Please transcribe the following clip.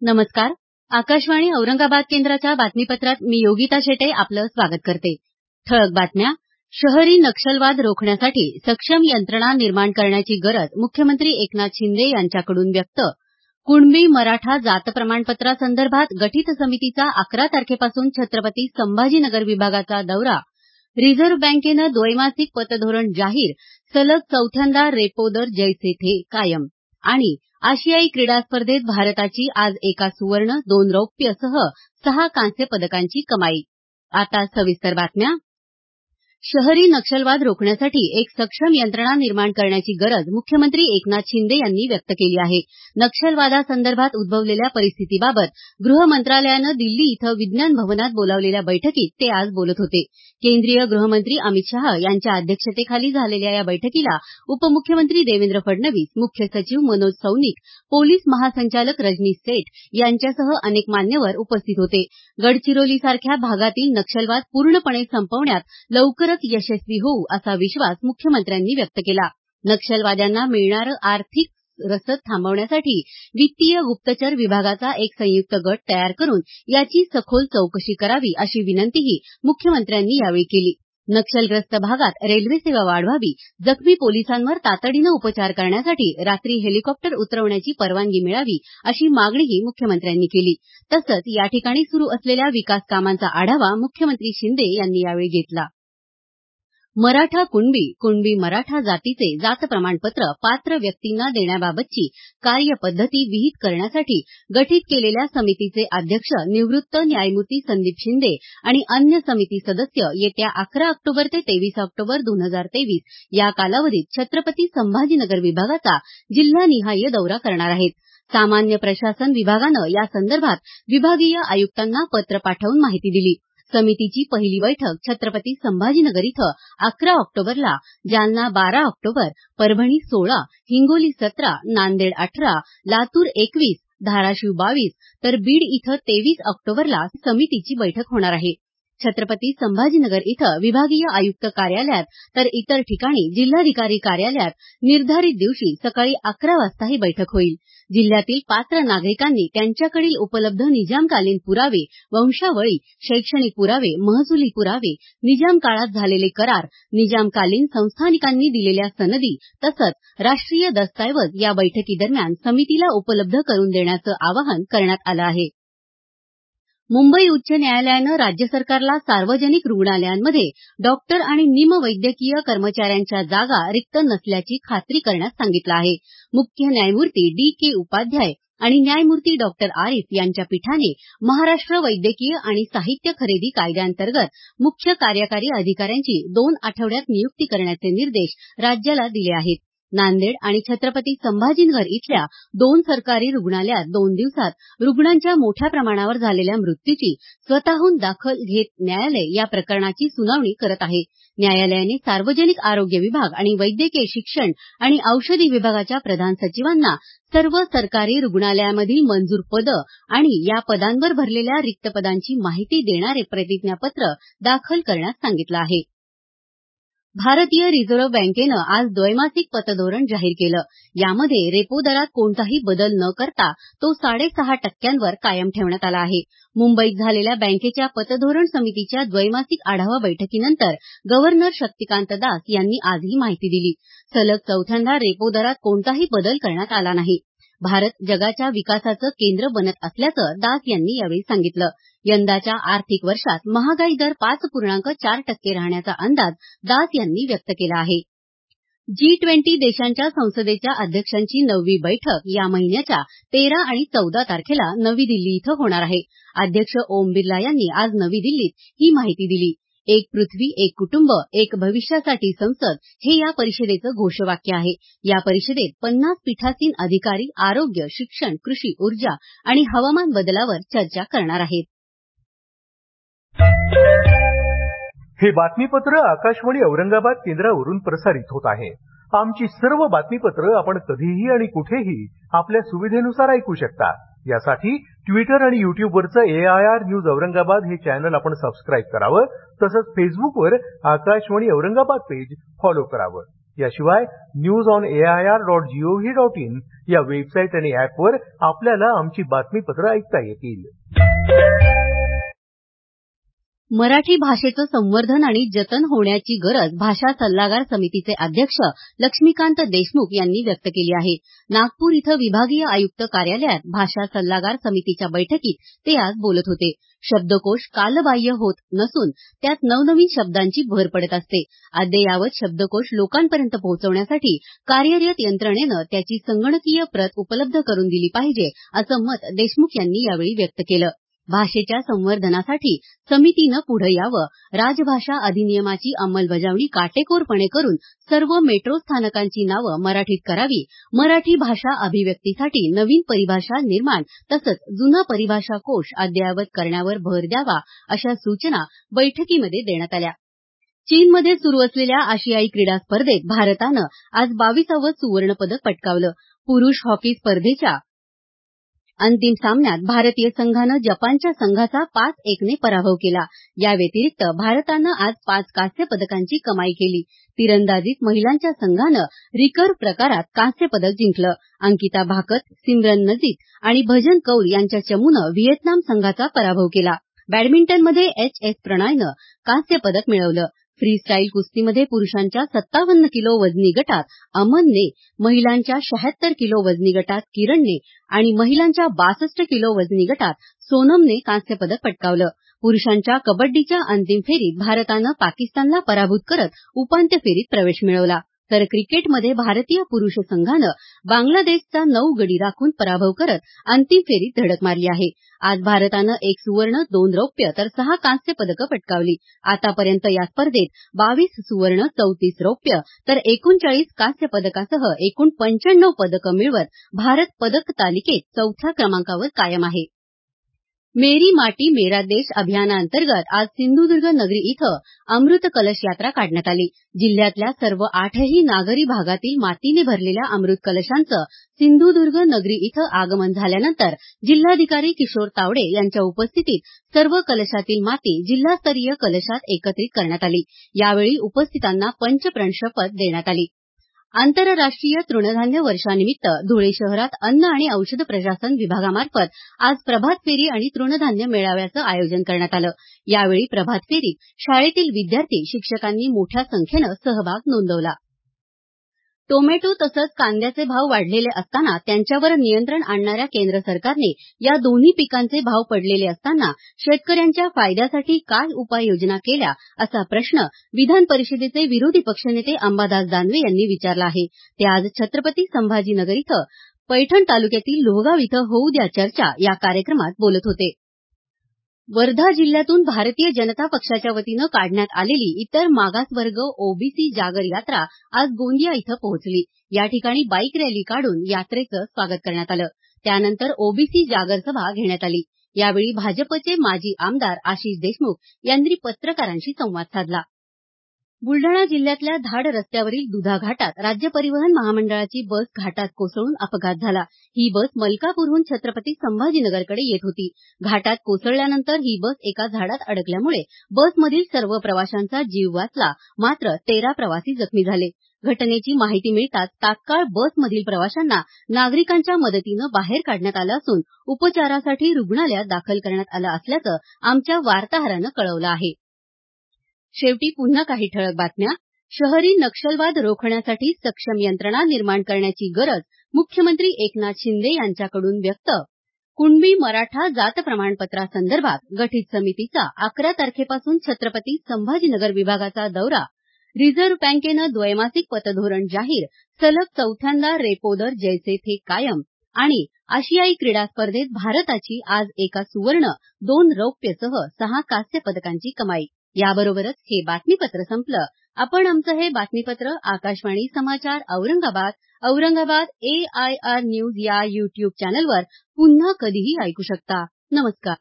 नमस्कार. आकाशवाणी औरंगाबाद केंद्राच्या बातमीपत्रात मी योगिता शेटे आपलं स्वागत करते. ठळक बातम्या. शहरी नक्षलवाद रोखण्यासाठी सक्षम यंत्रणा निर्माण करण्याची गरज मुख्यमंत्री एकनाथ शिंदे यांच्याकडून व्यक्त. कुणबी मराठा जात प्रमाणपत्रासंदर्भात गठीत समितीचा 11 तारखेपासून छत्रपती संभाजीनगर विभागाचा दौरा. रिझर्व्ह बँकेनं द्वैमासिक पतधोरण जाहीर. सलग चौथ्यांदा रेपो दर जैसे थे कायम. आणि आशियाई क्रीडा स्पर्धेत भारताची आज एका सुवर्ण, 2 रौप्यसह 6 कांस्य पदकांची कमाई. आता सविस्तर बातम्या. शहरी नक्षलवाद रोखण्यासाठी एक सक्षम यंत्रणा निर्माण करण्याची गरज मुख्यमंत्री एकनाथ शिंदे यांनी व्यक्त केली आहे. नक्षलवादासंदर्भात उद्भवलेल्या परिस्थितीबाबत गृह मंत्रालयानं दिल्ली इथं विज्ञान भवनात बोलावलेल्या बैठकीत ते आज बोलत होते. केंद्रीय गृहमंत्री अमित शाह यांच्या अध्यक्षतेखाली झालेल्या या बैठकीला उपमुख्यमंत्री देवेंद्र फडणवीस, मुख्य सचिव मनोज सौनिक, पोलीस महासंचालक रजनीश सेठ यांच्यासह अनेक मान्यवर उपस्थित होते. गडचिरोलीसारख्या भागातील नक्षलवाद पूर्णपणे संपवण्यात लवकरच यशस्वी होऊ असा विश्वास मुख्यमंत्र्यांनी व्यक्त केला. नक्षलवाद्यांना मिळणारं आर्थिक रसद थांबवण्यासाठी वित्तीय गुप्तचर विभागाचा एक संयुक्त गट तयार करून याची सखोल चौकशी करावी अशी विनंतीही मुख्यमंत्र्यांनी यावेळी केली. नक्षलग्रस्त भागात रेल्वे सेवा वाढवावी, जखमी पोलिसांवर तातडीनं उपचार करण्यासाठी रात्री हेलिकॉप्टर उतरवण्याची परवानगी मिळावी अशी मागणीही मुख्यमंत्र्यांनी केली. तसंच या ठिकाणी सुरू असलेल्या विकास कामांचा आढावा मुख्यमंत्री शिंदे यांनी यावेळी घेतला. मराठा कुणबी मराठा जातीचे जात प्रमाणपत्र पात्र व्यक्तींना देण्याबाबतची कार्यपद्धती विहित करण्यासाठी गठीत केलेल्या समितीचे अध्यक्ष निवृत्त न्यायमूर्ती संदीप शिंदे आणि अन्य समिती सदस्य येत्या 11 ऑक्टोबर ते 23 ऑक्टोबर 2023 या कालावधीत छत्रपती संभाजीनगर विभागाचा जिल्हानिहाय दौरा करणार आहेत. सामान्य प्रशासन विभागानं या संदर्भात विभागीय आयुक्तांना पत्र पाठवून माहिती दिली. समितीची पहिली बैठक छत्रपती संभाजीनगर इथं 11 ऑक्टोबरला, जालना 12 ऑक्टोबर, परभणी 16, हिंगोली 17, नांदेड 18, लातूर 21, धाराशिव 22 तर बीड इथं 23 ऑक्टोबरला समितीची बैठक होणार आहे. छत्रपती संभाजीनगर इथं विभागीय आयुक्त कार्यालयात तर इतर ठिकाणी जिल्हाधिकारी कार्यालयात निर्धारित दिवशी सकाळी 11 वाजता ही बैठक होईल. जिल्ह्यातील पात्र नागरिकांनी त्यांच्याकडील उपलब्ध निजामकालीन पुरावे, वंशावळी, शैक्षणिक पुरावे, महसुली पुरावे, निजाम काळात झालेले करार, निजामकालीन संस्थानिकांनी दिलेल्या सनदी तसंच राष्ट्रीय दस्तऐवज या बैठकीदरम्यान समितीला उपलब्ध करून देण्याचं आवाहन करण्यात आलं आहे. मुंबई उच्च न्यायालयानं राज्य सरकारला सार्वजनिक रुग्णालयांमध्ये डॉक्टर आणि निमवैद्यकीय कर्मचाऱ्यांच्या जागा रिक्त नसल्याची खात्री करण्यास सांगितलं आहे. मुख्य न्यायमूर्ती D.K. उपाध्याय आणि न्यायमूर्ती डॉक्टर आरिफ यांच्या पीठाने महाराष्ट्र वैद्यकीय आणि साहित्य खरेदी कायद्याअंतर्गत मुख्य कार्यकारी अधिकाऱ्यांची 2 आठवड्यात नियुक्ती करण्याचे निर्देश राज्याला दिले आहेत. नांदेड आणि छत्रपती संभाजीनगर इथल्या 2 सरकारी रुग्णालयात 2 दिवसात रुग्णांच्या मोठ्या प्रमाणावर झालेल्या मृत्यूची स्वतःहून दखल घेत न्यायालय या प्रकरणाची सुनावणी करत आहे. न्यायालयाने सार्वजनिक आरोग्य विभाग आणि वैद्यकीय शिक्षण आणि औषधी विभागाच्या प्रधान सचिवांना सर्व सरकारी रुग्णालयामधील मंजूर पदं आणि या पदांवर भरलेल्या रिक्त पदांची माहिती देणारे प्रतिज्ञापत्र दाखल करण्यास सांगितलं आहे. भारतीय रिझर्व्ह बँकेनं आज द्वैमासिक पतधोरण जाहीर केलं. यामध्ये रेपो दरात कोणताही बदल न करता तो 6.5% कायम ठेवण्यात आला आहे. मुंबईत झालेल्या बँकेच्या पतधोरण समितीच्या द्वैमासिक आढावा बैठकीनंतर गव्हर्नर शक्तिकांत दास यांनी आज ही माहिती दिली. सलग चौथ्यांदा रेपो दरात कोणताही बदल करण्यात आला नाही. भारत जगाच्या विकासाचं केंद्र बनत असल्याचं दास यांनी यावेळी सांगितलं. यंदाच्या आर्थिक वर्षात महागाई दर 5.4% राहण्याचा अंदाज दास यांनी व्यक्त केला आहे. G20 देशांच्या संसदेच्या अध्यक्षांची 9वी बैठक या महिन्याच्या 13 आणि 14 तारखेला नवी दिल्ली इथं होणार आहे. अध्यक्ष ओम बिर्ला यांनी आज नवी दिल्लीत ही माहिती दिली. एक पृथ्वी, एक कुटुंब, एक भविष्यासाठी संसद हे या परिषदेचं घोषवाक्य आहे. या परिषदेत 50 पीठासीन अधिकारी आरोग्य, शिक्षण, कृषी, ऊर्जा आणि हवामान बदलावर चर्चा करणार आहेत. हे बातमीपत्र आकाशवाणी औरंगाबाद केंद्रावरून प्रसारित होत आहे. आमची सर्व बातमीपत्र आपण कधीही आणि कुठेही आपल्या सुविधेनुसार ऐकू शकता. यासाठी ट्विटर आणि युट्यूबवरचं AIR न्यूज औरंगाबाद हे चॅनल आपण सबस्क्राईब करावं. तसंच फेसबुकवर आकाशवाणी औरंगाबाद पेज फॉलो करावं. याशिवाय newsonair.gov.in या वेबसाईट आणि ऍपवर आपल्याला आमची बातमीपत्र ऐकता येतील. मराठी भाषेचं संवर्धन आणि जतन होण्याची गरज भाषा सल्लागार समितीचे अध्यक्ष लक्ष्मीकांत देशमुख यांनी व्यक्त केली आहे. नागपूर इथं विभागीय आयुक्त कार्यालयात भाषा सल्लागार समितीच्या बैठकीत ते आज बोलत होते. शब्दकोश कालबाह्य होत नसून त्यात नवनवीन शब्दांची भर पडत असते. अद्ययावत शब्दकोश लोकांपर्यंत पोहोचवण्यासाठी कार्यरत यंत्रणेनं त्याची संगणकीय प्रत उपलब्ध करून दिली पाहिजे, असं मत देशमुख यांनी यावेळी व्यक्त केलं. भाषेच्या संवर्धनासाठी समितीनं पुढे यावं, राजभाषा अधिनियमाची अंमलबजावणी काटेकोरपणे करून सर्व मेट्रो स्थानकांची नावं मराठीत करावी, मराठी भाषा अभिव्यक्तीसाठी नवीन परिभाषा निर्माण तसंच जुना परिभाषा कोश अद्ययावत करण्यावर भर द्यावा, अशा सूचना बैठकीमध्ये देण्यात आल्या. चीनमध्ये सुरू असलेल्या आशियाई क्रीडा स्पर्धेत भारतानं आज 22वे सुवर्णपदक पटकावलं. पुरुष हॉकी स्पर्धेच्या अंतिम सामन्यात भारतीय संघानं जपानच्या संघाचा 5-1 पराभव केला. या व्यतिरिक्त भारतानं आज 5 कांस्य पदकांची कमाई केली. तिरंदाजीत महिलांच्या संघानं रिकर्व्ह प्रकारात कांस्य पदक जिंकलं. अंकिता भाकत, सिमरन नजीर आणि भजन कौर यांच्या चमूनं व्हिएतनाम संघाचा पराभव केला. बॅडमिंटनमध्ये एच.एस. प्रणॉयनं कांस्य पदक मिळवलं. फ्रीस्टाईल कुस्तीमध्ये पुरुषांच्या 57 किलो वजनी गटात अमनने, महिलांच्या 76 किलो वजनी गटात किरणने आणि महिलांच्या 62 किलो वजनी गटात सोनमने कांस्य पदक पटकावलं. पुरुषांच्या कबड्डीच्या अंतिम फेरीत भारतानं पाकिस्तानला पराभूत करत उपांत्य फेरीत प्रवेश मिळवला. तर क्रिकेटमध्ये भारतीय पुरुष संघानं बांगलादेशचा 9 गडी राखून पराभव करत अंतिम फेरीत धडक मारली आहे. आज भारतानं 1 सुवर्ण, 2 रौप्य तर 6 कांस्य पदकं पटकावली. आतापर्यंत या स्पर्धेत 22 सुवर्ण, 34 रौप्य तर 39 कांस्य पदकासह एकूण 95 पदकं मिळवत भारत पदक तालिकेत 4थ्या क्रमांकावर कायम आहे. मेरी माटी मेरा देश अभियानाअंतर्गत आज सिंधुदुर्ग नगरी इथं अमृत कलश यात्रा काढण्यात आली. जिल्ह्यातल्या सर्व 8ही नागरी भागातील मातीने भरलेल्या अमृत कलशांचं सिंधुदुर्ग नगरी इथं आगमन झाल्यानंतर जिल्हाधिकारी किशोर तावडे यांच्या उपस्थितीत सर्व कलशातील माती जिल्हास्तरीय कलशात एकत्रित करण्यात आली. यावेळी उपस्थितांना पंचप्रण शपथ देण्यात आली. आंतरराष्ट्रीय तृणधान्य वर्षानिमित्त धुळे शहरात अन्न आणि औषध प्रशासन विभागामार्फत आज प्रभात फेरी आणि तृणधान्य मेळाव्याचं आयोजन करण्यात आलं. यावेळी प्रभात फेरीत शाळेतील विद्यार्थी, शिक्षकांनी मोठ्या संख्येनं सहभाग नोंदवला. टोमॅटो तसंच कांद्याचे भाव वाढलेले असताना त्यांच्यावर नियंत्रण आणणाऱ्या केंद्र सरकारने या दोन्ही पिकांचे भाव पडलेले असताना शेतकऱ्यांच्या फायद्यासाठी काय उपाययोजना केल्या, असा प्रश्न विधान परिषदेचे विरोधी पक्षनेते अंबादास दानवे यांनी विचारला आहे. ते आज छत्रपती संभाजीनगर इथं पैठण तालुक्यातील लोहगाव इथं होऊ द्या चर्चा या कार्यक्रमात बोलत होते. वर्धा जिल्ह्यातून भारतीय जनता पक्षाच्या वतीनं काढण्यात आलेली इतर मागासवर्ग ओबीसी जागर यात्रा आज गोंदिया इथं पोहोचली. या ठिकाणी बाईक रॅली काढून यात्रेचं स्वागत करण्यात आलं. त्यानंतर ओबीसी जागर सभा घेण्यात आली. यावेळी भाजपचे माजी आमदार आशिष देशमुख यांनी पत्रकारांशी संवाद साधला. बुलडाणा जिल्ह्यातल्या धाड रस्त्यावरील दुधा घाटात राज्य परिवहन महामंडळाची बस घाटात कोसळून अपघात झाला. ही बस मलकापूरहून छत्रपती संभाजीनगरकडे येत होती. घाटात कोसळल्यानंतर ही बस एका झाडात अडकल्यामुळे बसमधील सर्व प्रवाशांचा जीव वाचला, मात्र 13 प्रवासी जखमी झाले. घटनेची माहिती मिळताच तात्काळ बसमधील प्रवाशांना नागरिकांच्या मदतीनं बाहेर काढण्यात आलं असून उपचारासाठी रुग्णालयात दाखल करण्यात आलं असल्याचं आमच्या वार्ताहरानं कळवलं आहे. शेवटी पुन्हा काही ठळक बातम्या. शहरी नक्षलवाद रोखण्यासाठी सक्षम यंत्रणा निर्माण करण्याची गरज मुख्यमंत्री एकनाथ शिंदे यांच्याकडून व्यक्त. कुणबी मराठा जात प्रमाणपत्रासंदर्भात गठीत समितीचा 11 तारखेपासून छत्रपती संभाजीनगर विभागाचा दौरा. रिझर्व्ह बँकेनं द्वैमासिक पतधोरण जाहीर. सलग 4थ्यांदा रेपो दर जैसे थे कायम. आणि आशियाई क्रीडा स्पर्धेत भारताची आज 1 सुवर्ण, 2 रौप्यसह 6 कांस्य पदकांची कमाई. याबरोबरच हे बातमीपत्र संपलं. आपण आमचं हे बातमीपत्र आकाशवाणी समाचार औरंगाबाद AIR न्यूज या YouTube चॅनलवर पुन्हा कधीही ऐकू शकता. नमस्कार.